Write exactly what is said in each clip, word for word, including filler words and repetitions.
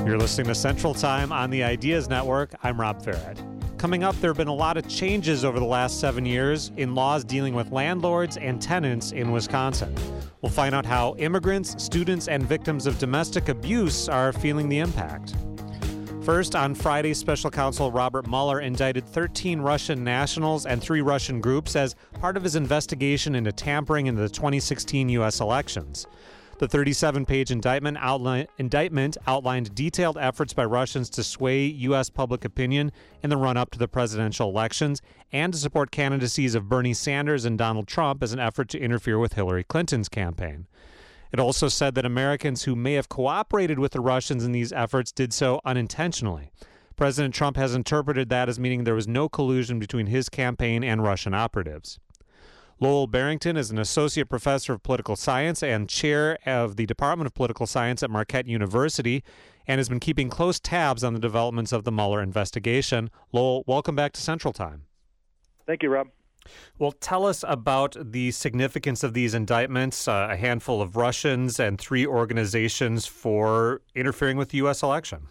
You're listening to Central Time on the Ideas Network. I'm Rob Farad. Coming up, there have been a lot of changes over the last seven years in laws dealing with landlords and tenants in Wisconsin. We'll find out how immigrants, students, and victims of domestic abuse are feeling the impact. First, on Friday, Special Counsel Robert Mueller indicted thirteen Russian nationals and three Russian groups as part of his investigation into tampering in the twenty sixteen U S elections. The thirty-seven page indictment, outline, indictment outlined detailed efforts by Russians to sway U S public opinion in the run-up to the presidential elections and to support candidacies of Bernie Sanders and Donald Trump as an effort to interfere with Hillary Clinton's campaign. It also said that Americans who may have cooperated with the Russians in these efforts did so unintentionally. President Trump has interpreted that as meaning there was no collusion between his campaign and Russian operatives. Lowell Barrington is an associate professor of political science and chair of the Department of Political Science at Marquette University and has been keeping close tabs on the developments of the Mueller investigation. Lowell, welcome back to Central Time. Thank you, Rob. Well, tell us about the significance of these indictments, uh, a handful of Russians and three organizations for interfering with the U S election.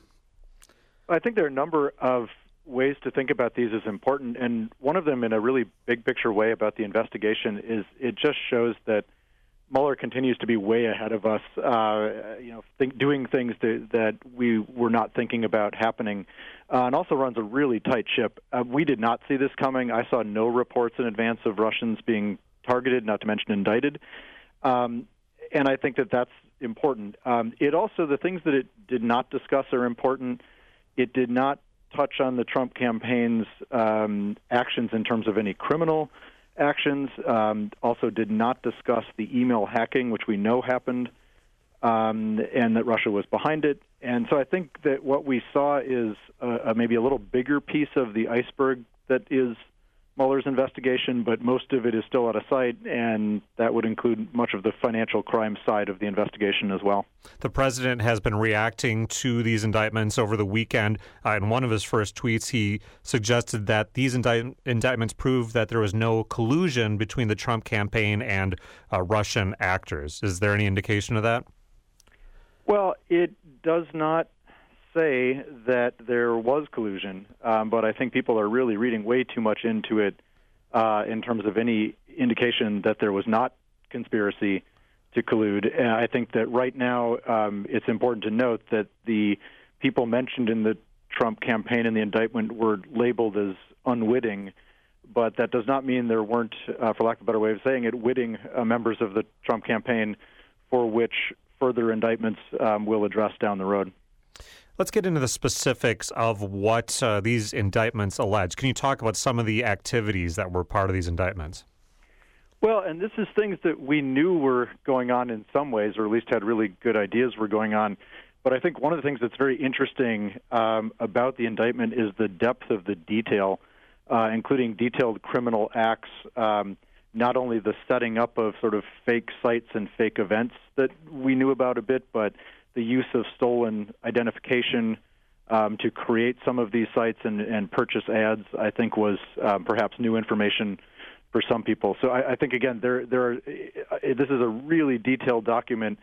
I think there are a number of ways to think about these as important, and one of them in a really big picture way about the investigation is it just shows that Mueller continues to be way ahead of us, uh, you know, think, doing things that, that we were not thinking about happening, uh, and also runs a really tight ship. Uh, we did not see this coming. I saw no reports in advance of Russians being targeted, not to mention indicted, um, and I think that that's important. Um, it also, the things that it did not discuss are important. It did not touch on the Trump campaign's um, actions in terms of any criminal actions, um, also did not discuss the email hacking, which we know happened, um, and that Russia was behind it. And so I think that what we saw is a, a maybe a little bigger piece of the iceberg that is Mueller's investigation, but most of it is still out of sight, and that would include much of the financial crime side of the investigation as well. The president has been reacting to these indictments over the weekend. Uh, in one of his first tweets, he suggested that these indict- indictments prove that there was no collusion between the Trump campaign and uh, Russian actors. Is there any indication of that? Well, it does not say that there was collusion, um, but I think people are really reading way too much into it uh, in terms of any indication that there was not conspiracy to collude. And I think that right now um, it's important to note that the people mentioned in the Trump campaign and the indictment were labeled as unwitting, but that does not mean there weren't, uh, for lack of a better way of saying it, witting uh, members of the Trump campaign for which further indictments um, will address down the road. Let's get into the specifics of what uh, these indictments allege. Can you talk about some of the activities that were part of these indictments? Well, and this is things that we knew were going on in some ways, or at least had really good ideas were going on. But I think one of the things that's very interesting um, about the indictment is the depth of the detail, uh, including detailed criminal acts, um, not only the setting up of sort of fake sites and fake events that we knew about a bit, but the use of stolen identification um, to create some of these sites and, and purchase ads, I think, was um, perhaps new information for some people. So I, I think, again, there, there are, this is a really detailed document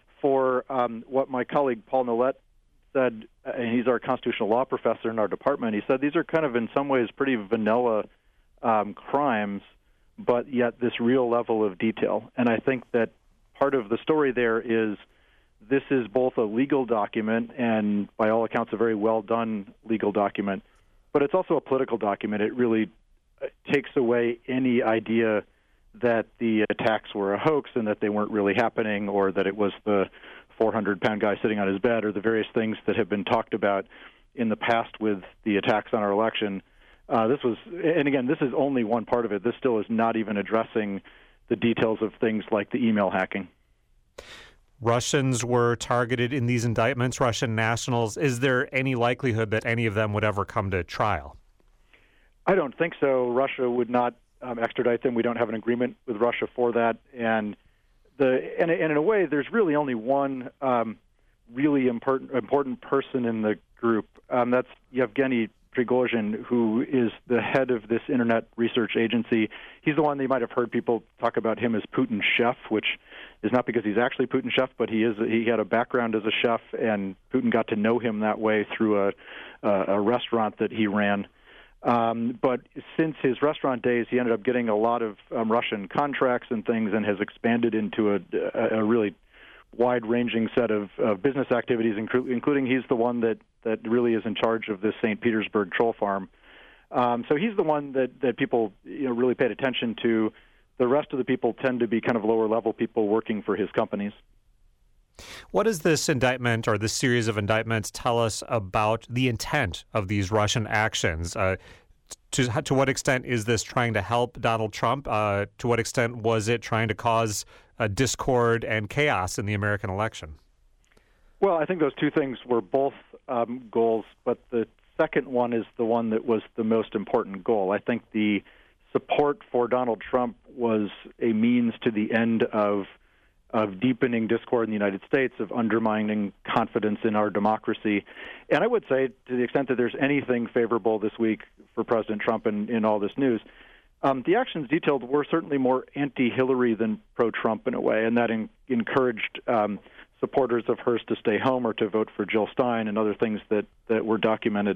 for um, what my colleague Paul Nolet said, and he's our constitutional law professor in our department. He said these are kind of, in some ways, pretty vanilla um, crimes, but yet this real level of detail. And I think that part of the story there is this is both a legal document and, by all accounts, a very well-done legal document, but it's also a political document. It really takes away any idea that the attacks were a hoax and that they weren't really happening, or that it was the four hundred pound guy sitting on his bed, or the various things that have been talked about in the past with the attacks on our election. Uh, this was, and again, this is only one part of it. This still is not even addressing the details of things like the email hacking. Russians were targeted in these indictments, Russian nationals. Is there any likelihood that any of them would ever come to trial? I don't think so. Russia would not um, extradite them. We don't have an agreement with Russia for that. And the and, and in a way, there's really only one um, really important important person in the group. Um, that's Yevgeny Prigozhin, who is the head of this internet research agency. He's the one that you might have heard people talk about him as Putin's chef, which is not because he's actually Putin's chef, but he is. He had a background as a chef, and Putin got to know him that way through a, a restaurant that he ran. Um, but since his restaurant days, he ended up getting a lot of um, Russian contracts and things, and has expanded into a, a, a really wide-ranging set of, of business activities, including he's the one that, that really is in charge of this Saint Petersburg troll farm. Um, so he's the one that, that people you know, really paid attention to. The rest of the people tend to be kind of lower-level people working for his companies. What does this indictment or this series of indictments tell us about the intent of these Russian actions? Uh, to, to what extent is this trying to help Donald Trump? Uh, to what extent was it trying to cause uh, discord and chaos in the American election? Well, I think those two things were both um, goals, but the second one is the one that was the most important goal. I think the support for Donald Trump was a means to the end of of deepening discord in the United States, of undermining confidence in our democracy. And I would say, to the extent that there's anything favorable this week for President Trump in, in all this news, um, the actions detailed were certainly more anti-Hillary than pro-Trump in a way, and that in, encouraged um, supporters of hers to stay home or to vote for Jill Stein and other things that, that were documented.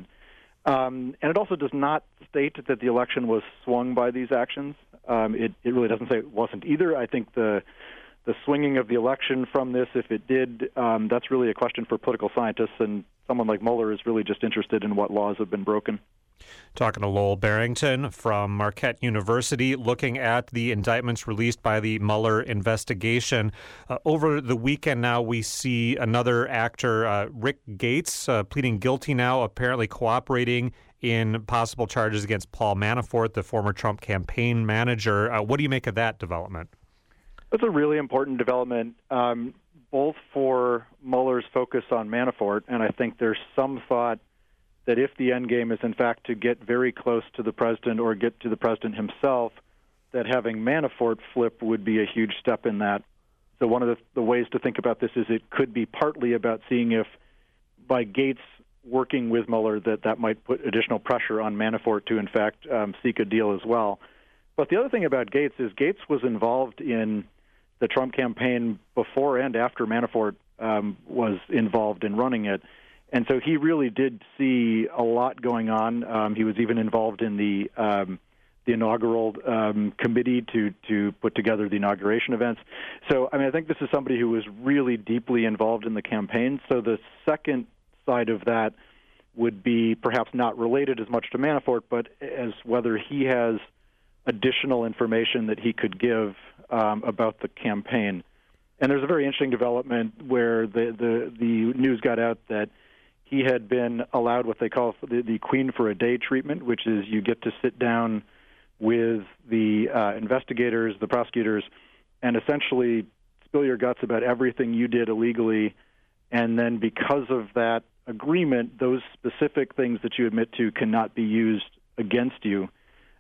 Um, and it also does not state that the election was swung by these actions. Um, it, it really doesn't say it wasn't either. I think the The swinging of the election from this, if it did, um, that's really a question for political scientists, and someone like Mueller is really just interested in what laws have been broken. Talking to Lowell Barrington from Marquette University, looking at the indictments released by the Mueller investigation. Uh, over the weekend now, we see another actor, uh, Rick Gates, uh, pleading guilty now, apparently cooperating in possible charges against Paul Manafort, the former Trump campaign manager. Uh, what do you make of that development? That's a really important development, um, both for Mueller's focus on Manafort, and I think there's some thought that if the end game is, in fact, to get very close to the president or get to the president himself, that having Manafort flip would be a huge step in that. So one of the, the ways to think about this is it could be partly about seeing if, by Gates working with Mueller, that that might put additional pressure on Manafort to, in fact, um, seek a deal as well. But the other thing about Gates is Gates was involved in the Trump campaign before and after Manafort um, was involved in running it. And so he really did see a lot going on. Um, he was even involved in the um, the inaugural um, committee to, to put together the inauguration events. So, I mean, I think this is somebody who was really deeply involved in the campaign. So the second side of that would be perhaps not related as much to Manafort, but as whether he has additional information that he could give um, about the campaign. And there's a very interesting development where the, the, the news got out that he had been allowed what they call the, the Queen for a Day treatment, which is you get to sit down with the uh, investigators, the prosecutors, and essentially spill your guts about everything you did illegally. And then because of that agreement, those specific things that you admit to cannot be used against you.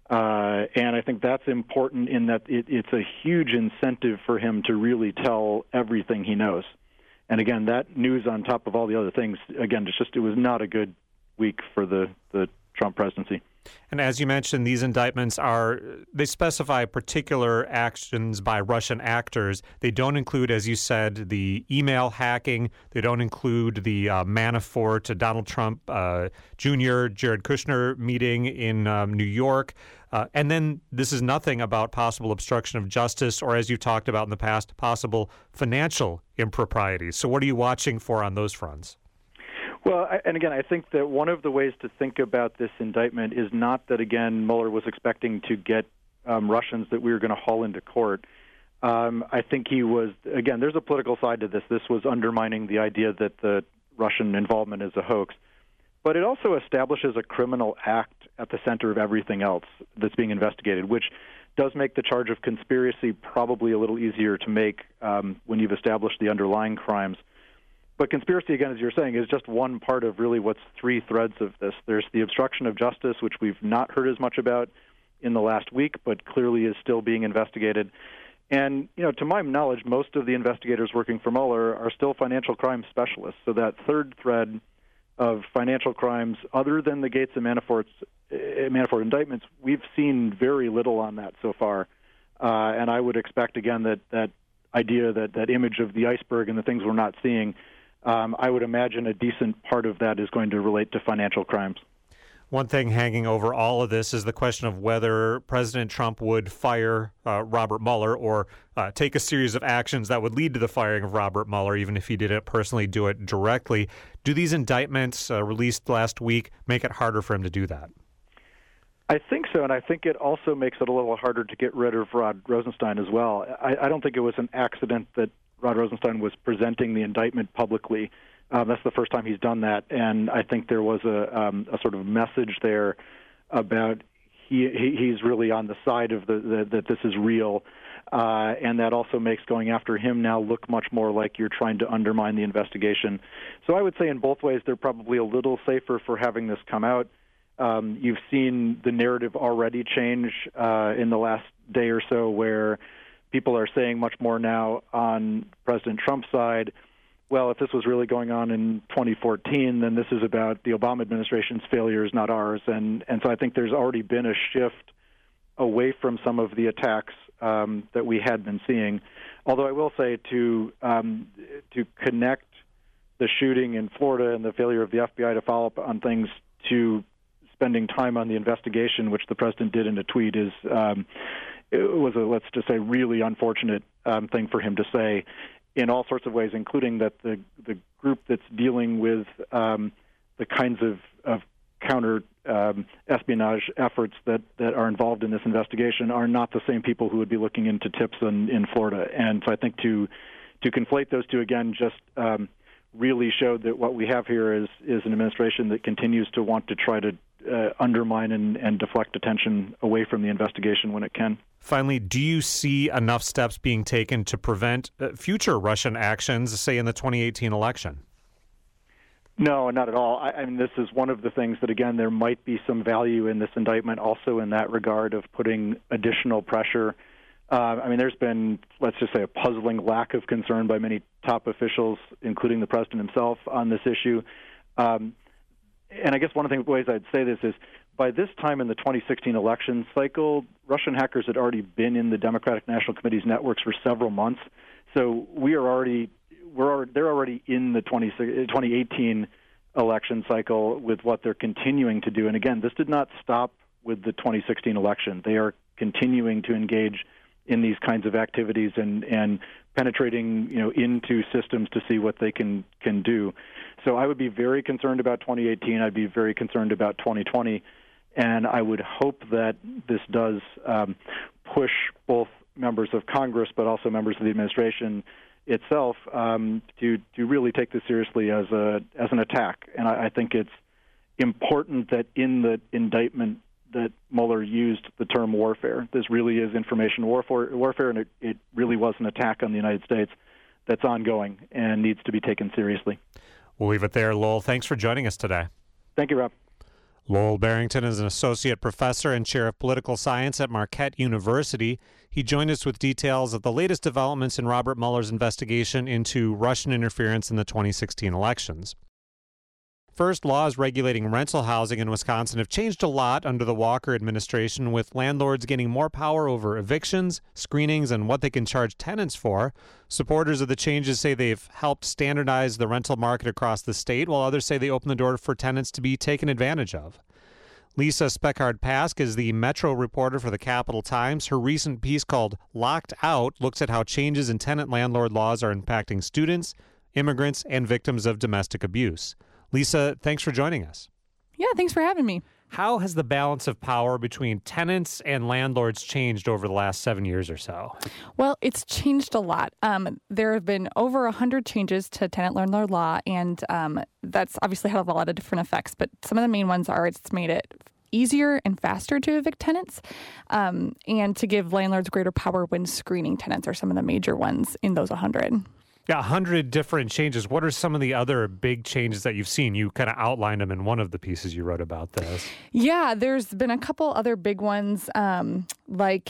Uh, and I think that's important in that it, it's a huge incentive for him to really tell everything he knows. And again, that news on top of all the other things, again, it's just it was not a good week for the, the Trump presidency. And as you mentioned, these indictments are, they specify particular actions by Russian actors. They don't include, as you said, the email hacking. They don't include the uh, Manafort, uh, Donald Trump uh, Junior, Jared Kushner meeting in um, New York. Uh, and then this is nothing about possible obstruction of justice or, as you talked about in the past, possible financial improprieties. So what are you watching for on those fronts? Well, and again, I think that one of the ways to think about this indictment is not that, again, Mueller was expecting to get um, Russians that we were going to haul into court. Um, I think he was, again, there's a political side to this. This was undermining the idea that the Russian involvement is a hoax. But it also establishes a criminal act at the center of everything else that's being investigated, which does make the charge of conspiracy probably a little easier to make um, when you've established the underlying crimes. But conspiracy, again, as you're saying, is just one part of really what's three threads of this. There's the obstruction of justice, which we've not heard as much about in the last week, but clearly is still being investigated. And, you know, to my knowledge, most of the investigators working for Mueller are still financial crime specialists. So that third thread of financial crimes other than the Gates and Manafort's, uh, Manafort indictments, we've seen very little on that so far. Uh, and I would expect, again, that that idea, that, that image of the iceberg and the things we're not seeing, um, I would imagine a decent part of that is going to relate to financial crimes. One thing hanging over all of this is the question of whether President Trump would fire uh, Robert Mueller or uh, take a series of actions that would lead to the firing of Robert Mueller, even if he didn't personally do it directly. Do these indictments uh, released last week make it harder for him to do that? I think so, and I think it also makes it a little harder to get rid of Rod Rosenstein as well. I, I don't think it was an accident that Rod Rosenstein was presenting the indictment publicly. Um, that's the first time he's done that, and I think there was a, um, a sort of message there about he, he he's really on the side of the, the that this is real, uh, and that also makes going after him now look much more like you're trying to undermine the investigation. So I would say in both ways they're probably a little safer for having this come out. Um, you've seen the narrative already change uh, in the last day or so, where people are saying much more now on President Trump's side, well, if this was really going on in twenty fourteen, then this is about the Obama administration's failures, not ours. And and so I think there's already been a shift away from some of the attacks um, that we had been seeing. Although I will say to um, to connect the shooting in Florida and the failure of the F B I to follow up on things to spending time on the investigation, which the president did in a tweet, is um, it was a, let's just say, really unfortunate um, thing for him to say, in all sorts of ways, including that the the group that's dealing with um, the kinds of, of counter um, espionage efforts that, that are involved in this investigation are not the same people who would be looking into tips in, in Florida. And so I think to to conflate those two again just um, really showed that what we have here is is an administration that continues to want to try to uh, undermine and, and deflect attention away from the investigation when it can. Finally, do you see enough steps being taken to prevent uh, future Russian actions, say in the twenty eighteen election? No, not at all. I, I mean, this is one of the things that, again, there might be some value in this indictment also in that regard of putting additional pressure. Uh, I mean, there's been, let's just say, a puzzling lack of concern by many top officials, including the president himself, on this issue. Um, and I guess one of the ways I'd say this is, by this time in the twenty sixteen election cycle, Russian hackers had already been in the Democratic National Committee's networks for several months. So we are already, we're already, they're already in the twenty eighteen election cycle with what they're continuing to do. And again, this did not stop with the twenty sixteen election. They are continuing to engage in these kinds of activities and, and penetrating, you know, into systems to see what they can, can do. So I would be very concerned about twenty eighteen. I'd be very concerned about twenty twenty. And I would hope that this does um, push both members of Congress, but also members of the administration itself, um, to to really take this seriously as a as an attack. And I, I think it's important that in the indictment that Mueller used the term warfare. This really is information warfare, warfare, and it, it really was an attack on the United States that's ongoing and needs to be taken seriously. We'll leave it there, Lowell. Thanks for joining us today. Thank you, Rob. Lowell Barrington is an associate professor and chair of political science at Marquette University. He joined us with details of the latest developments in Robert Mueller's investigation into Russian interference in the twenty sixteen elections. First, laws regulating rental housing in Wisconsin have changed a lot under the Walker administration, with landlords gaining more power over evictions, screenings, and what they can charge tenants for. Supporters of the changes say they've helped standardize the rental market across the state, while others say they open the door for tenants to be taken advantage of. Lisa Speckhard-Pask is the Metro reporter for the Capital Times. Her recent piece called Locked Out looks at how changes in tenant-landlord laws are impacting students, immigrants, and victims of domestic abuse. Lisa, thanks for joining us. Yeah, thanks for having me. How has the balance of power between tenants and landlords changed over the last seven years or so? Well, it's changed a lot. Um, there have been over one hundred changes to tenant-landlord law, and um, that's obviously had a lot of different effects. But some of the main ones are it's made it easier and faster to evict tenants, um, and to give landlords greater power when screening tenants are some of the major ones in those one hundred. Yeah, one hundred different changes. What are some of the other big changes that you've seen? You kind of outlined them in one of the pieces you wrote about this. Yeah, there's been a couple other big ones, um, like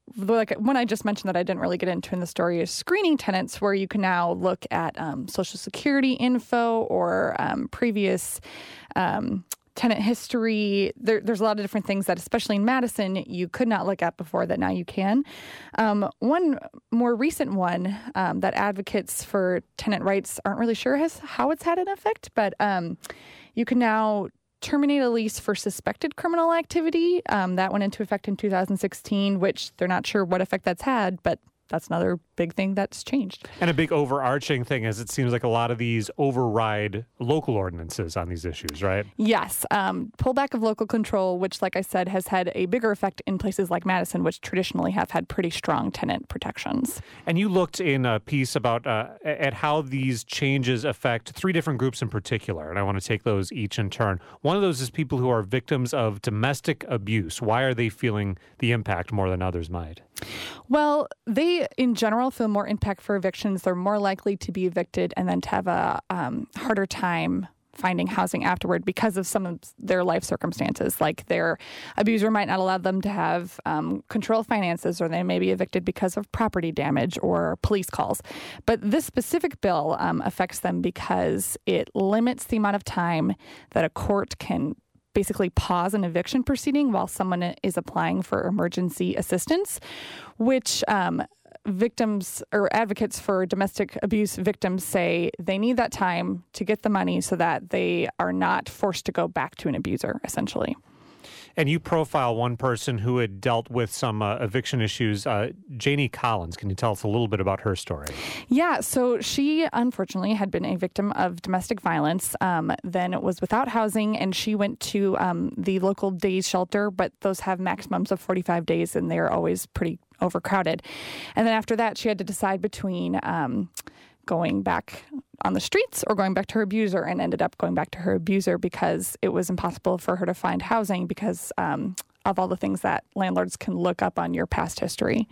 like one I just mentioned that I didn't really get into in the story is screening tenants, where you can now look at um, Social Security info or um, previous um, tenant history. There, there's a lot of different things that, especially in Madison, you could not look at before that now you can. Um, one more recent one um, that advocates for tenant rights aren't really sure has how it's had an effect, but um, you can now terminate a lease for suspected criminal activity. Um, that went into effect in two thousand sixteen, which they're not sure what effect that's had, but that's another big thing that's changed. And a big overarching thing is it seems like a lot of these override local ordinances on these issues, right? Yes. Um, pullback of local control, which, like I said, has had a bigger effect in places like Madison, which traditionally have had pretty strong tenant protections. And you looked in a piece about uh, at how these changes affect three different groups in particular, and I want to take those each in turn. One of those is people who are victims of domestic abuse. Why are they feeling the impact more than others might? Well, they, in general, feel more impact for evictions. They're more likely to be evicted and then to have a um, harder time finding housing afterward because of some of their life circumstances. Like their abuser might not allow them to have um, control of finances, or they may be evicted because of property damage or police calls. But this specific bill um, affects them because it limits the amount of time that a court can basically pause an eviction proceeding while someone is applying for emergency assistance, which um, victims or advocates for domestic abuse victims say they need that time to get the money so that they are not forced to go back to an abuser, essentially. And you profile one person who had dealt with some uh, eviction issues, uh, Janie Collins. Can you tell us a little bit about her story? Yeah, so she unfortunately had been a victim of domestic violence, um, then was without housing, and she went to um, the local day shelter, but those have maximums of forty-five days, and they're always pretty overcrowded. And then after that, she had to decide between um, going back on the streets or going back to her abuser, and ended up going back to her abuser because it was impossible for her to find housing because um, of all the things that landlords can look up on your past history.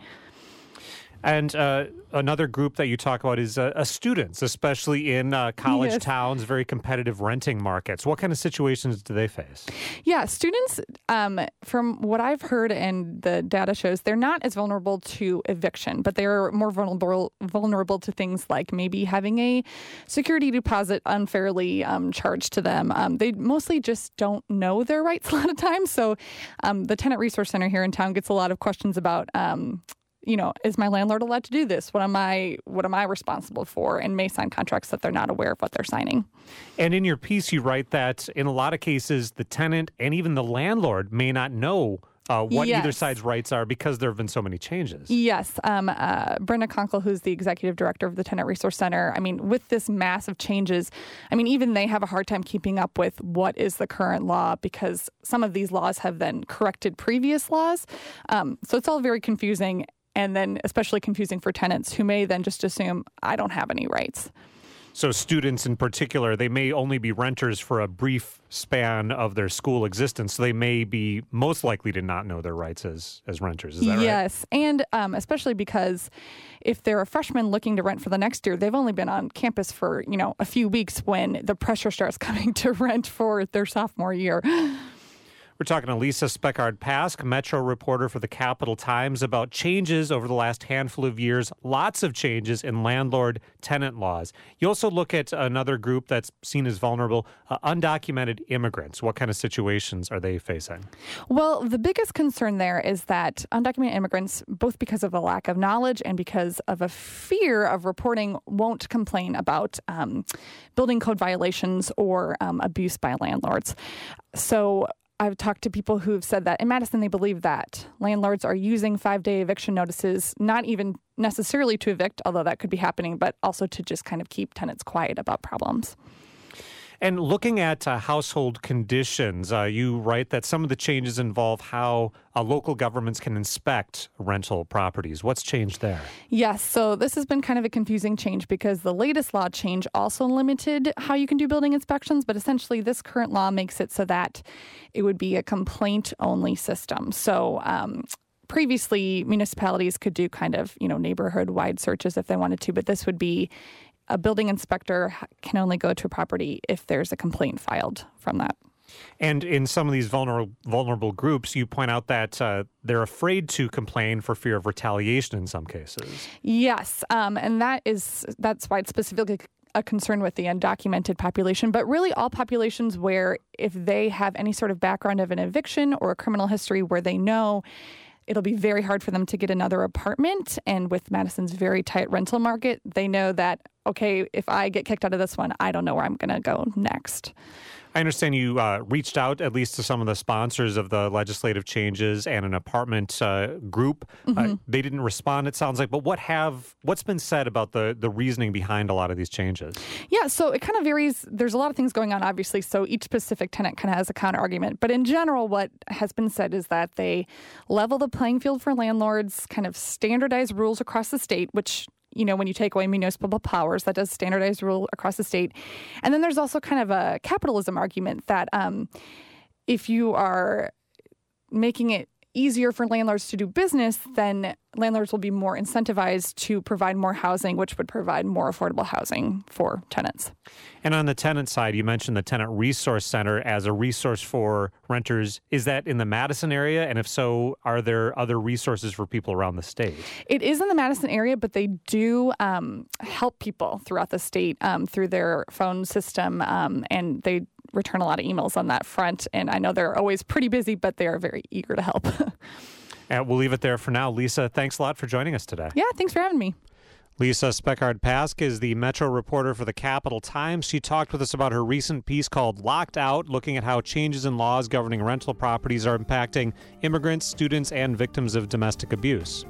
And uh, another group that you talk about is uh, uh, students, especially in uh, college yes. towns, very competitive renting markets. What kind of situations do they face? Yeah, students, um, from what I've heard and the data shows, they're not as vulnerable to eviction, but they're more vulnerable vulnerable to things like maybe having a security deposit unfairly um, charged to them. Um, they mostly just don't know their rights a lot of times. So um, the Tenant Resource Center here in town gets a lot of questions about um you know, is my landlord allowed to do this? What am I what am I responsible for? And may sign contracts that they're not aware of what they're signing. And in your piece, you write that in a lot of cases, the tenant and even the landlord may not know uh, what yes. either side's rights are because there have been so many changes. Yes. Um, uh, Brenda Conkle, who's the executive director of the Tenant Resource Center, I mean, with this massive changes, I mean, even they have a hard time keeping up with what is the current law because some of these laws have then corrected previous laws. Um, so it's all very confusing. And then especially confusing for tenants who may then just assume, I don't have any rights. So students in particular, they may only be renters for a brief span of their school existence. So they may be most likely to not know their rights as, as renters. Is that right? Yes. And um, especially because if they're a freshman looking to rent for the next year, they've only been on campus for, you know, a few weeks when the pressure starts coming to rent for their sophomore year. We're talking to Lisa Speckhard-Pask, Metro reporter for the Capital Times, about changes over the last handful of years, lots of changes in landlord-tenant laws. You also look at another group that's seen as vulnerable, uh, undocumented immigrants. What kind of situations are they facing? Well, the biggest concern there is that undocumented immigrants, both because of a lack of knowledge and because of a fear of reporting, won't complain about um, building code violations or um, abuse by landlords. So I've talked to people who've said that in Madison, they believe that landlords are using five-day eviction notices, not even necessarily to evict, although that could be happening, but also to just kind of keep tenants quiet about problems. And looking at uh, household conditions, uh, you write that some of the changes involve how uh, local governments can inspect rental properties. What's changed there? Yes, so this has been kind of a confusing change because the latest law change also limited how you can do building inspections, but essentially this current law makes it so that it would be a complaint-only system. So um, previously, municipalities could do kind of, you know, neighborhood-wide searches if they wanted to, but this would be a building inspector can only go to a property if there's a complaint filed from that And in some of these vulnerable vulnerable groups, you point out that uh, they're afraid to complain for fear of retaliation in some cases. Yes, um, and that is that's why it's specifically a concern with the undocumented population, but really all populations where if they have any sort of background of an eviction or a criminal history where they know it'll be very hard for them to get another apartment. And with Madison's very tight rental market, they know that, okay, if I get kicked out of this one, I don't know where I'm going to go next. I understand you uh, reached out at least to some of the sponsors of the legislative changes and an apartment uh, group. Mm-hmm. Uh, they didn't respond, it sounds like. But what have what's been said about the, the reasoning behind a lot of these changes? Yeah, so it kind of varies. There's a lot of things going on, obviously. So each specific tenant kind of has a counter argument. But in general, what has been said is that they level the playing field for landlords, kind of standardize rules across the state, which, you know, when you take away municipal powers, that does standardize rule across the state. And then there's also kind of a capitalism argument that um, if you are making it easier for landlords to do business, then landlords will be more incentivized to provide more housing, which would provide more affordable housing for tenants. And on the tenant side, you mentioned the Tenant Resource Center as a resource for renters. Is that in the Madison area? And if so, are there other resources for people around the state? It is in the Madison area, but they do um, help people throughout the state um, through their phone system, um, and they return a lot of emails on that front. And I know they're always pretty busy, but they are very eager to help. And we'll leave it there for now. Lisa, thanks a lot for joining us today. Yeah, thanks for having me. Lisa Speckhard-Pask is the Metro reporter for the Capital Times. She talked with us about her recent piece called Locked Out, looking at how changes in laws governing rental properties are impacting immigrants, students, and victims of domestic abuse.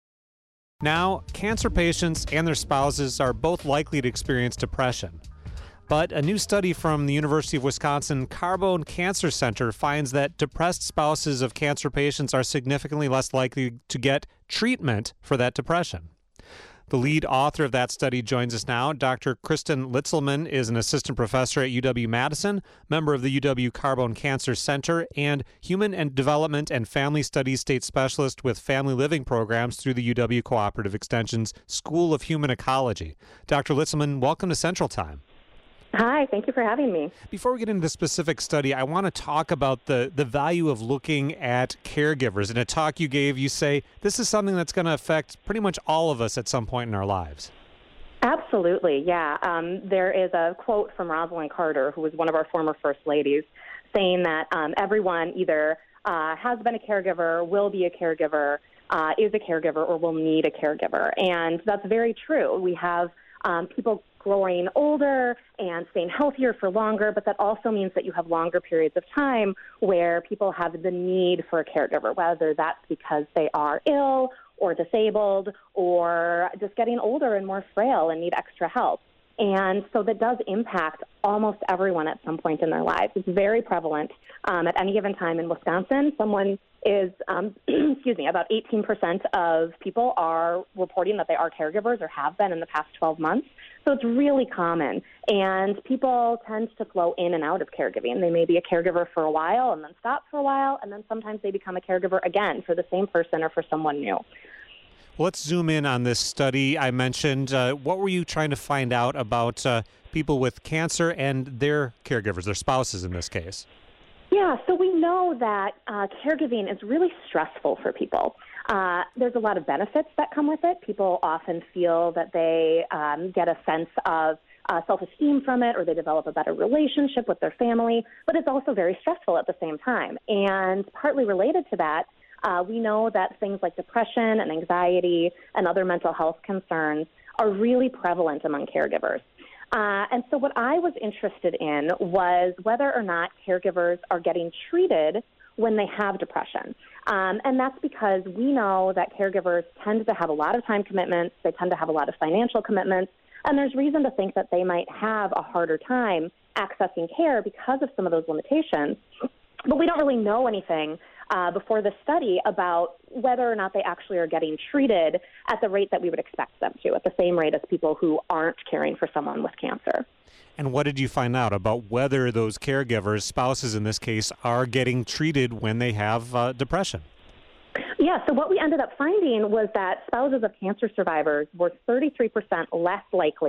Now, cancer patients and their spouses are both likely to experience depression. But a new study from the University of Wisconsin Carbone Cancer Center finds that depressed spouses of cancer patients are significantly less likely to get treatment for that depression. The lead author of that study joins us now. Doctor Kristen Litzelman is an assistant professor at U W-Madison, member of the U W Carbone Cancer Center, and Human and Development and Family Studies State Specialist with Family Living Programs through the U W Cooperative Extension's School of Human Ecology. Doctor Litzelman, welcome to Central Time. Hi, thank you for having me. Before we get into the specific study, I want to talk about the, the value of looking at caregivers. In a talk you gave, you say this is something that's going to affect pretty much all of us at some point in our lives. Absolutely, yeah. Um, there is a quote from Rosalind Carter, who was one of our former First Ladies, saying that um, everyone either uh, has been a caregiver, will be a caregiver, uh, is a caregiver, or will need a caregiver. And that's very true. We have um, people growing older and staying healthier for longer, but that also means that you have longer periods of time where people have the need for a caregiver, whether that's because they are ill or disabled or just getting older and more frail and need extra help. And so that does impact almost everyone at some point in their lives. It's very prevalent. Um, at any given time in Wisconsin, someone is, um, excuse me, about eighteen percent of people are reporting that they are caregivers or have been in the past twelve months. So it's really common. And people tend to flow in and out of caregiving. They may be a caregiver for a while and then stop for a while, and then sometimes they become a caregiver again for the same person or for someone new. Well, let's zoom in on this study I mentioned. Uh, what were you trying to find out about uh, people with cancer and their caregivers, their spouses in this case? Yeah, so we know that uh, caregiving is really stressful for people. Uh, there's a lot of benefits that come with it. People often feel that they um, get a sense of uh, self-esteem from it, or they develop a better relationship with their family, but it's also very stressful at the same time. And partly related to that, uh, we know that things like depression and anxiety and other mental health concerns are really prevalent among caregivers. Uh, and so what I was interested in was whether or not caregivers are getting treated when they have depression. Um, and that's because we know that caregivers tend to have a lot of time commitments, they tend to have a lot of financial commitments, and there's reason to think that they might have a harder time accessing care because of some of those limitations. But we don't really know anything uh, before the study about whether or not they actually are getting treated at the rate that we would expect them to, at the same rate as people who aren't caring for someone with cancer. And what did you find out about whether those caregivers, spouses in this case, are getting treated when they have uh, depression? Yeah, so what we ended up finding was that spouses of cancer survivors were thirty-three percent less likely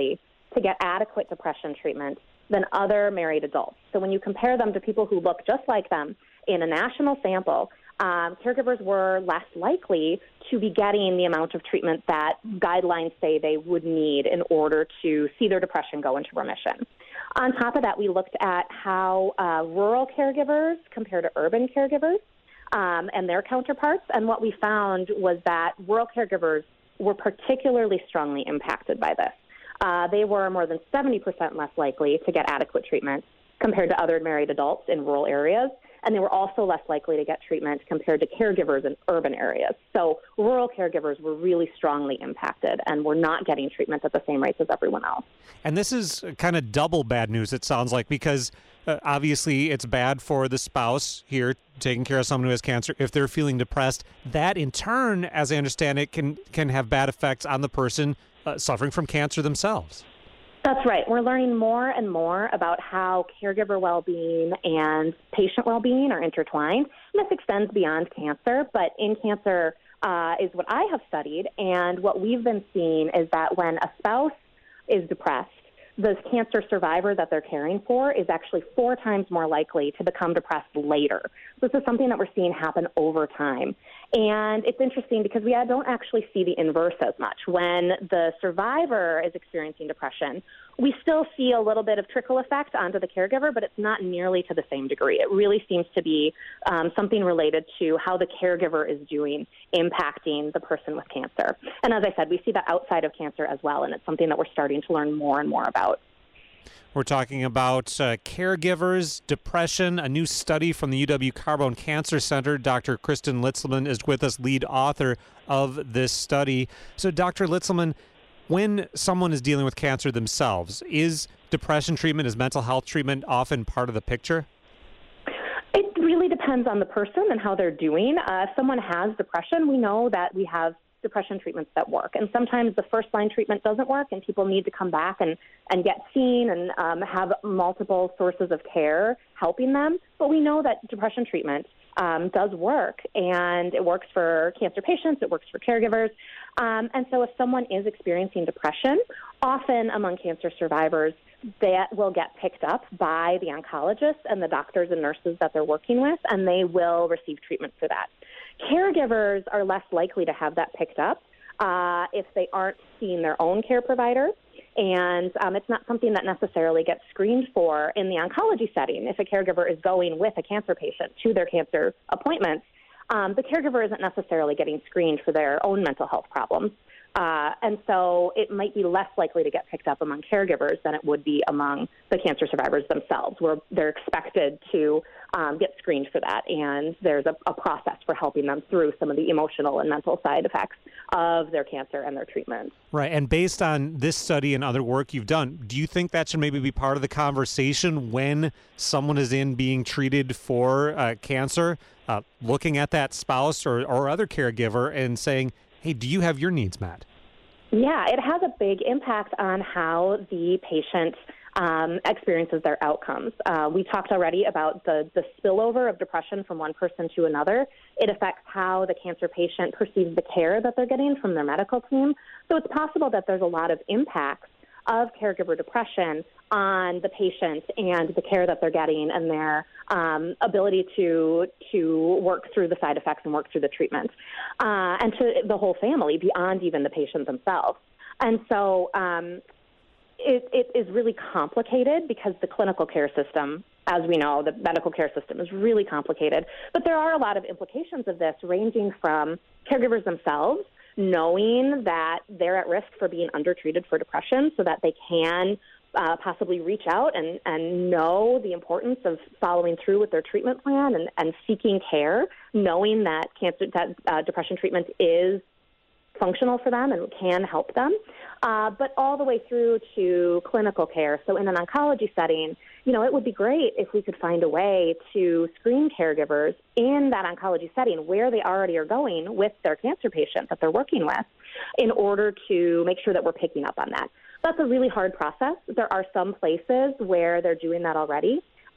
to get adequate depression treatment than other married adults. So when you compare them to people who look just like them in a national sample, um, caregivers were less likely to be getting the amount of treatment that guidelines say they would need in order to see their depression go into remission. On top of that, we looked at how uh, rural caregivers compare to urban caregivers um, and their counterparts, and what we found was that rural caregivers were particularly strongly impacted by this. Uh, they were more than seventy percent less likely to get adequate treatment compared to other married adults in rural areas, and they were also less likely to get treatment compared to caregivers in urban areas. So rural caregivers were really strongly impacted and were not getting treatment at the same rates as everyone else. And this is kind of double bad news, it sounds like, because uh, obviously it's bad for the spouse here taking care of someone who has cancer if they're feeling depressed. That, in turn, as I understand it, can, can have bad effects on the person uh, suffering from cancer themselves. That's right. We're learning more and more about how caregiver well-being and patient well-being are intertwined. And this extends beyond cancer, but in cancer uh, is what I have studied. And what we've been seeing is that when a spouse is depressed, the cancer survivor that they're caring for is actually four times more likely to become depressed later. This is something that we're seeing happen over time. And it's interesting because we don't actually see the inverse as much. When the survivor is experiencing depression, we still see a little bit of trickle effect onto the caregiver, but it's not nearly to the same degree. It really seems to be um, something related to how the caregiver is doing, impacting the person with cancer. And as I said, we see that outside of cancer as well, and it's something that we're starting to learn more and more about. We're talking about uh, caregivers, depression, a new study from the U W Carbone Cancer Center. Doctor Kristen Litzelman is with us, lead author of this study. So, Doctor Litzelman, when someone is dealing with cancer themselves, is depression treatment, is mental health treatment often part of the picture? It really depends on the person and how they're doing. Uh, if someone has depression, we know that we have depression treatments that work. And sometimes the first-line treatment doesn't work, and people need to come back and, and get seen and um, have multiple sources of care helping them. But we know that depression treatment um, does work, and it works for cancer patients, it works for caregivers. Um, and so if someone is experiencing depression, often among cancer survivors, that will get picked up by the oncologists and the doctors and nurses that they're working with, and they will receive treatment for that. Caregivers are less likely to have that picked up uh, if they aren't seeing their own care provider, and um, it's not something that necessarily gets screened for in the oncology setting. If a caregiver is going with a cancer patient to their cancer appointments, um, the caregiver isn't necessarily getting screened for their own mental health problems. Uh, and so it might be less likely to get picked up among caregivers than it would be among the cancer survivors themselves, where they're expected to um, get screened for that. And there's a, a process for helping them through some of the emotional and mental side effects of their cancer and their treatment. Right. And based on this study and other work you've done, do you think that should maybe be part of the conversation when someone is in being treated for uh, cancer, uh, looking at that spouse or, or other caregiver and saying, hey, do you have your needs met? Yeah, it has a big impact on how the patient um, experiences their outcomes. Uh, we talked already about the, the spillover of depression from one person to another. It affects how the cancer patient perceives the care that they're getting from their medical team. So it's possible that there's a lot of impacts of caregiver depression on the patient and the care that they're getting and their um, ability to to work through the side effects and work through the treatment, uh, and to the whole family beyond even the patient themselves. And so um, it, it is really complicated because the clinical care system, as we know, the medical care system is really complicated. But there are a lot of implications of this, ranging from caregivers themselves knowing that they're at risk for being undertreated for depression so that they can uh, possibly reach out and, and know the importance of following through with their treatment plan and, and seeking care, knowing that cancer, that uh, depression treatment is functional for them and can help them, uh, but all the way through to clinical care. So in an oncology setting, you know, it would be great if we could find a way to screen caregivers in that oncology setting where they already are going with their cancer patient that they're working with in order to make sure that we're picking up on that. That's a really hard process. There are some places where they're doing that already.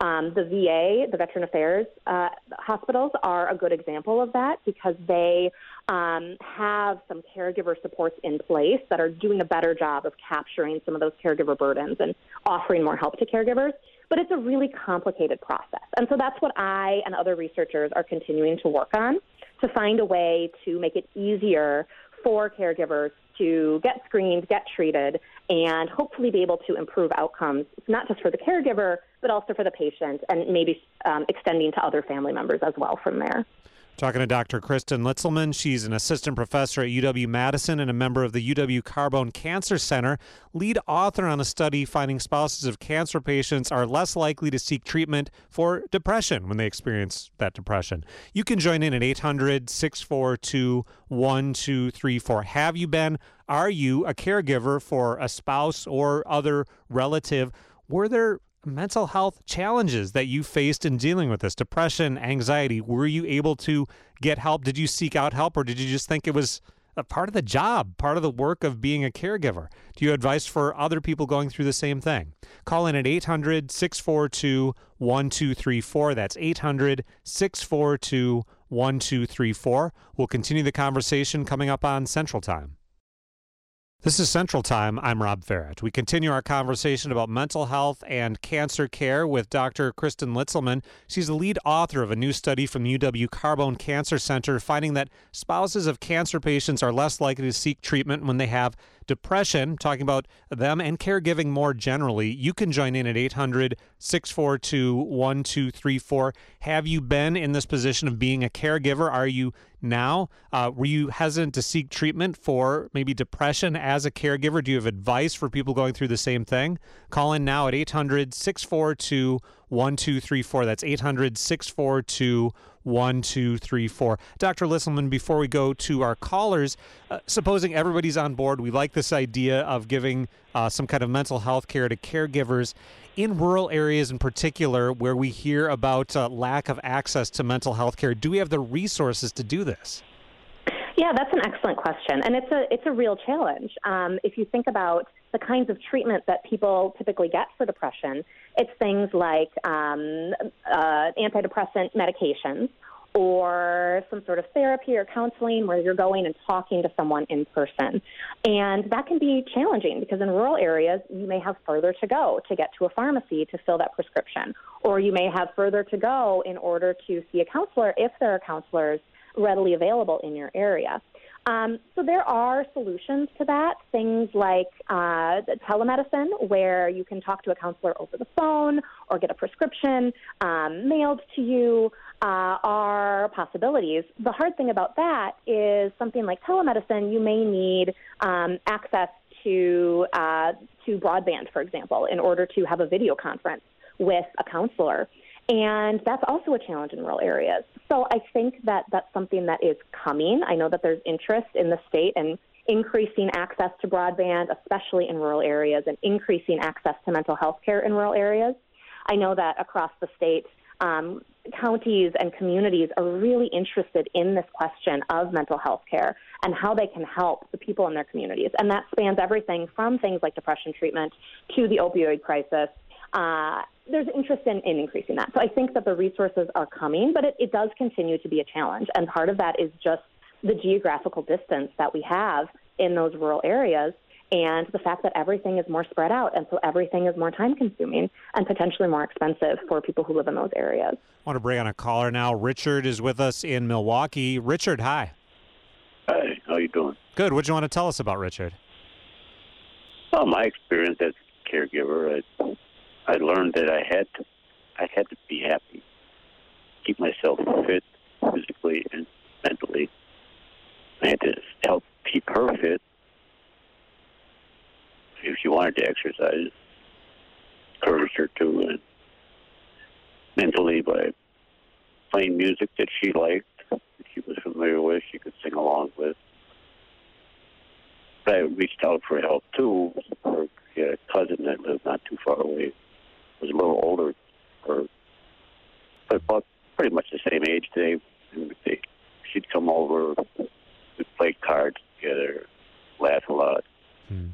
Um, the V A, the Veteran Affairs uh, hospitals, are a good example of that because they um, have some caregiver supports in place that are doing a better job of capturing some of those caregiver burdens and offering more help to caregivers. But it's a really complicated process. And so that's what I and other researchers are continuing to work on, to find a way to make it easier for caregivers to get screened, get treated, and hopefully be able to improve outcomes, not just for the caregiver, but also for the patient, and maybe um, extending to other family members as well from there. Talking to Doctor Kristen Litzelman. She's an assistant professor at U W-Madison and a member of the U W-Carbone Cancer Center, lead author on a study finding spouses of cancer patients are less likely to seek treatment for depression when they experience that depression. You can join in at eight hundred, six four two, one two three four. Have you been? Are you a caregiver for a spouse or other relative? Were there mental health challenges that you faced in dealing with this? Depression, anxiety, were you able to get help? Did you seek out help, or did you just think it was a part of the job, part of the work of being a caregiver? Do you have advice for other people going through the same thing? Call in at eight hundred, six four two, one two three four. That's eight hundred, six four two, one two three four. We'll continue the conversation coming up on Central Time. This is Central Time. I'm Rob Ferret. We continue our conversation about mental health and cancer care with Doctor Kristen Litzelman. She's the lead author of a new study from the U W-Carbone Cancer Center finding that spouses of cancer patients are less likely to seek treatment when they have depression, talking about them and caregiving more generally. You can join in at eight hundred, six four two, one two three four. Have you been in this position of being a caregiver? Are you now? Uh, were you hesitant to seek treatment for maybe depression as a caregiver? Do you have advice for people going through the same thing? Call in now at eight hundred, six four two, one two three four. That's eight hundred, six four two, one two three four. Doctor Litzelman, before we go to our callers, uh, supposing everybody's on board, we like this idea of giving uh, some kind of mental health care to caregivers in rural areas in particular where we hear about uh, lack of access to mental health care. Do we have the resources to do this? Yeah, that's an excellent question, and it's a it's a real challenge. Um, if you think about the kinds of treatment that people typically get for depression, it's things like um, uh, antidepressant medications or some sort of therapy or counseling where you're going and talking to someone in person. And that can be challenging because in rural areas, you may have further to go to get to a pharmacy to fill that prescription, or you may have further to go in order to see a counselor if there are counselors readily available in your area. Um, so there are solutions to that, things like uh, telemedicine, where you can talk to a counselor over the phone or get a prescription um, mailed to you, uh, are possibilities. The hard thing about that is something like telemedicine, you may need um, access to uh, to broadband, for example, in order to have a video conference with a counselor. And that's also a challenge in rural areas. So I think that that's something that is coming. I know that there's interest in the state in increasing access to broadband, especially in rural areas, and increasing access to mental health care in rural areas. I know that across the state, um, counties and communities are really interested in this question of mental health care and how they can help the people in their communities. And that spans everything from things like depression treatment to the opioid crisis. Uh, there's interest in, in increasing that. So I think that the resources are coming, but it, it does continue to be a challenge. And part of that is just the geographical distance that we have in those rural areas and the fact that everything is more spread out. And so everything is more time consuming and potentially more expensive for people who live in those areas. I want to bring on a caller now. Richard is with us in Milwaukee. Richard, hi. Hi, how you doing? Good. What do you want to tell us about, Richard? Well, my experience as a caregiver, I, I learned that I had to, I had to be happy, keep myself fit physically and mentally. I had to help keep her fit. If she wanted to exercise, encourage her to, and mentally by playing music that she liked, that she was familiar with, she could sing along with. But I reached out for help too. Her, she had a cousin that lived not too far away, was a little older, or but about pretty much the same age. They, they she'd come over, we'd play cards together, laugh a lot. Hmm.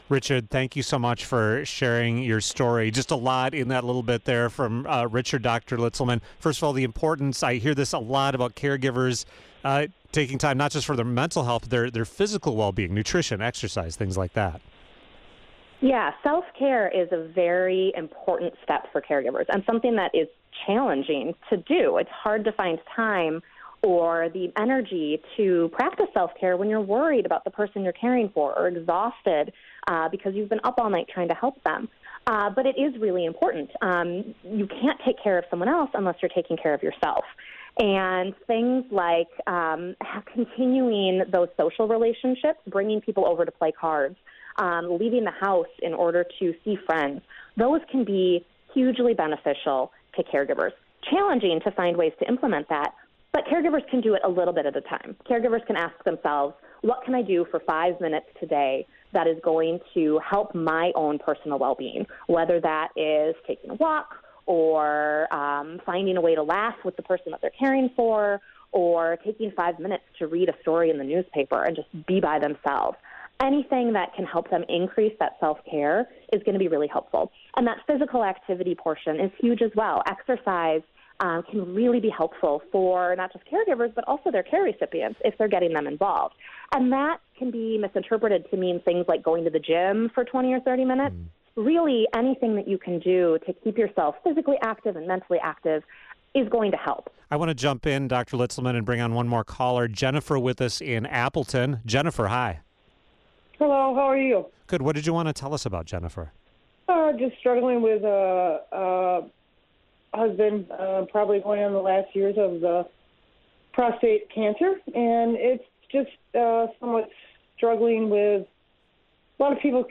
Richard, thank you so much for sharing your story. Just a lot in that little bit there from uh, Richard, Doctor Litzelman. First of all, the importance, I hear this a lot about caregivers uh, taking time not just for their mental health, but their, their physical well-being, nutrition, exercise, things like that. Yeah, self-care is a very important step for caregivers and something that is challenging to do. It's hard to find time or the energy to practice self-care when you're worried about the person you're caring for or exhausted uh, because you've been up all night trying to help them. Uh, but it is really important. Um, you can't take care of someone else unless you're taking care of yourself. And things like um, continuing those social relationships, bringing people over to play cards, um, leaving the house in order to see friends, those can be hugely beneficial to caregivers. Challenging to find ways to implement that, but caregivers can do it a little bit at a time. Caregivers can ask themselves, what can I do for five minutes today that is going to help my own personal well-being, whether that is taking a walk or um, finding a way to laugh with the person that they're caring for, or taking five minutes to read a story in the newspaper and just be by themselves. Anything that can help them increase that self-care is going to be really helpful. And that physical activity portion is huge as well. Exercise um, can really be helpful for not just caregivers, but also their care recipients if they're getting them involved. And that can be misinterpreted to mean things like going to the gym for twenty or thirty minutes. Mm. Really, anything that you can do to keep yourself physically active and mentally active is going to help. I want to jump in, Doctor Litzelman, and bring on one more caller. Jennifer with us in Appleton. Jennifer, hi. Hello, how are you? Good. What did you want to tell us about, Jennifer? Uh, just struggling with a uh, uh, husband, uh, probably going on the last years of the prostate cancer, and it's just uh, somewhat struggling with, a lot of people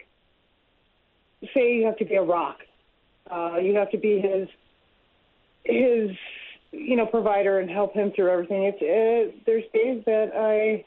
say you have to be a rock. Uh, you have to be his, his, you know, provider and help him through everything. It's uh, there's days that I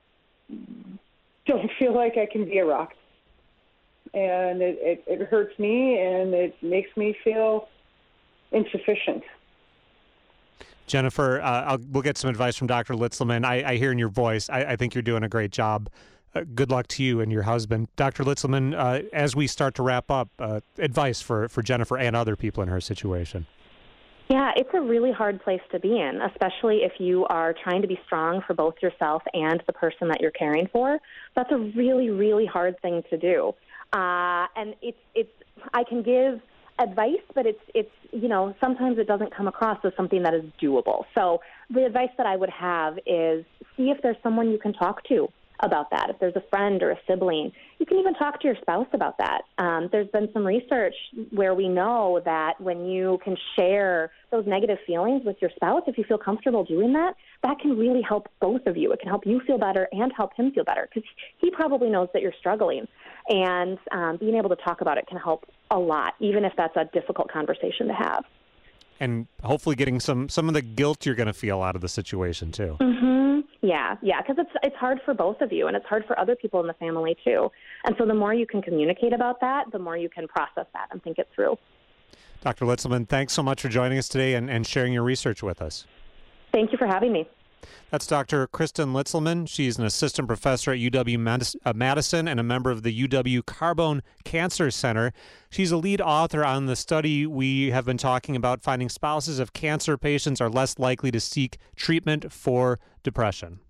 don't feel like I can be a rock, and it, it, it hurts me and it makes me feel insufficient. Jennifer, uh, I'll, we'll get some advice from Doctor Litzelman. I, I hear in your voice, I, I think you're doing a great job. Uh, good luck to you and your husband. Doctor Litzelman, uh, as we start to wrap up, uh, advice for, for Jennifer and other people in her situation. Yeah, it's a really hard place to be in, especially if you are trying to be strong for both yourself and the person that you're caring for. That's a really, really hard thing to do. Uh, and it's, it's, I can give advice, but it's, it's, you know, sometimes it doesn't come across as something that is doable. So the advice that I would have is see if there's someone you can talk to about that. If there's a friend or a sibling, you can even talk to your spouse about that. Um, there's been some research where we know that when you can share those negative feelings with your spouse, if you feel comfortable doing that, that can really help both of you. It can help you feel better and help him feel better because he probably knows that you're struggling. And um, being able to talk about it can help a lot, even if that's a difficult conversation to have. And hopefully getting some, some of the guilt you're going to feel out of the situation, too. Mm-hmm. Yeah, yeah, because it's it's hard for both of you, and it's hard for other people in the family, too. And so the more you can communicate about that, the more you can process that and think it through. Doctor Litzelman, thanks so much for joining us today and, and sharing your research with us. Thank you for having me. That's Doctor Kristen Litzelman. She's an assistant professor at U W-Madison and a member of the U W-Carbone Cancer Center. She's a lead author on the study we have been talking about, finding spouses of cancer patients are less likely to seek treatment for depression.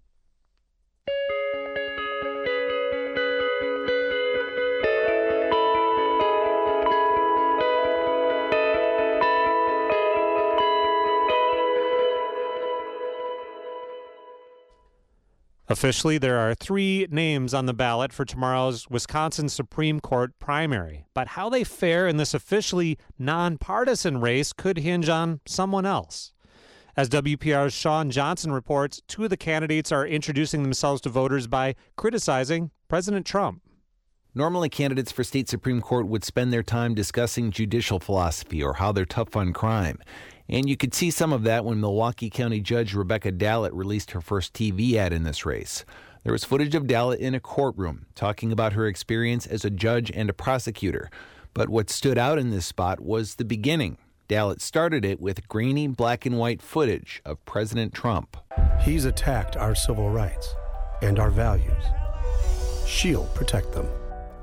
Officially, there are three names on the ballot for tomorrow's Wisconsin Supreme Court primary. But how they fare in this officially nonpartisan race could hinge on someone else. As W P R's Sean Johnson reports, two of the candidates are introducing themselves to voters by criticizing President Trump. Normally, candidates for state Supreme Court would spend their time discussing judicial philosophy or how they're tough on crime. And you could see some of that when Milwaukee County Judge Rebecca Dallett released her first T V ad in this race. There was footage of Dallett in a courtroom talking about her experience as a judge and a prosecutor. But what stood out in this spot was the beginning. Dallett started it with grainy black and white footage of President Trump. He's attacked our civil rights and our values. She'll protect them.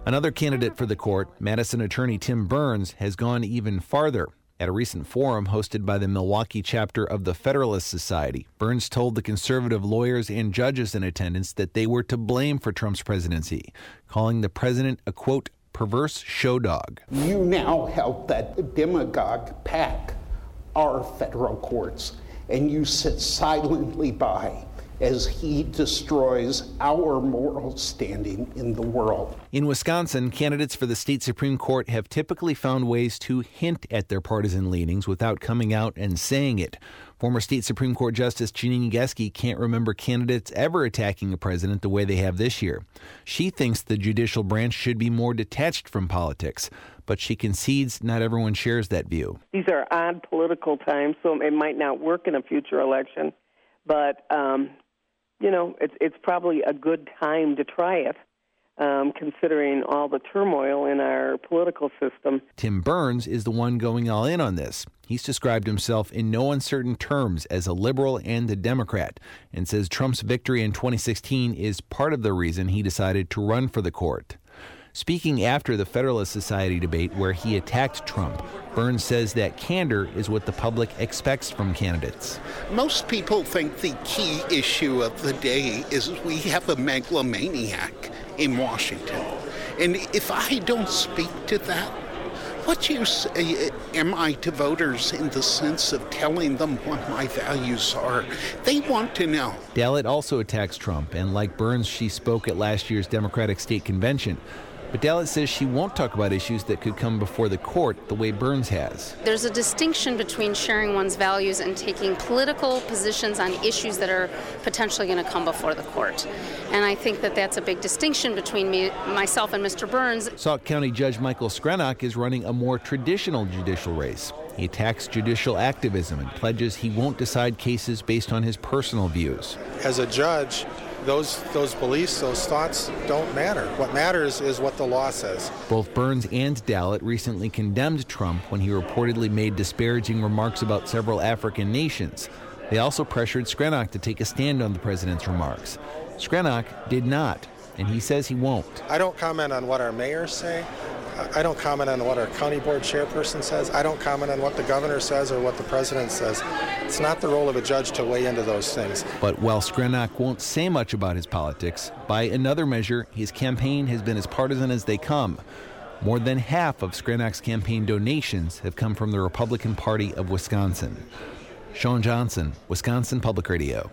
Another candidate for the court, Madison attorney Tim Burns, has gone even farther. At a recent forum hosted by the Milwaukee chapter of the Federalist Society, Burns told the conservative lawyers and judges in attendance that they were to blame for Trump's presidency, calling the president a, quote, perverse show dog. You now help that demagogue pack our federal courts, and you sit silently by as he destroys our moral standing in the world. In Wisconsin, candidates for the state Supreme Court have typically found ways to hint at their partisan leanings without coming out and saying it. Former state Supreme Court Justice Janine Geske can't remember candidates ever attacking a president the way they have this year. She thinks the judicial branch should be more detached from politics, but she concedes not everyone shares that view. These are odd political times, so it might not work in a future election, but um, you know, it's it's probably a good time to try it, um, considering all the turmoil in our political system. Tim Burns is the one going all in on this. He's described himself in no uncertain terms as a liberal and a Democrat, and says Trump's victory in twenty sixteen is part of the reason he decided to run for the court. Speaking after the Federalist Society debate where he attacked Trump, Burns says that candor is what the public expects from candidates. Most people think the key issue of the day is we have a megalomaniac in Washington. And if I don't speak to that, what use am I to voters in the sense of telling them what my values are? They want to know. Dallett also attacks Trump, and like Burns, she spoke at last year's Democratic State Convention. But Dallett says she won't talk about issues that could come before the court the way Burns has. There's a distinction between sharing one's values and taking political positions on issues that are potentially going to come before the court. And I think that that's a big distinction between me, myself and Mister Burns. Sauk County Judge Michael Skrenak is running a more traditional judicial race. He attacks judicial activism and pledges he won't decide cases based on his personal views. As a judge, Those those beliefs, those thoughts don't matter. What matters is what the law says. Both Burns and Dallett recently condemned Trump when he reportedly made disparaging remarks about several African nations. They also pressured Skrenak to take a stand on the president's remarks. Skrenak did not, and he says he won't. I don't comment on what our mayors say. I don't comment on what our county board chairperson says. I don't comment on what the governor says or what the president says. It's not the role of a judge to weigh into those things. But while Skrenak won't say much about his politics, by another measure, his campaign has been as partisan as they come. More than half of Skrenak's campaign donations have come from the Republican Party of Wisconsin. Sean Johnson, Wisconsin Public Radio.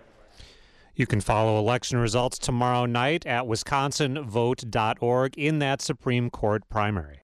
You can follow election results tomorrow night at wisconsin vote dot org in that Supreme Court primary.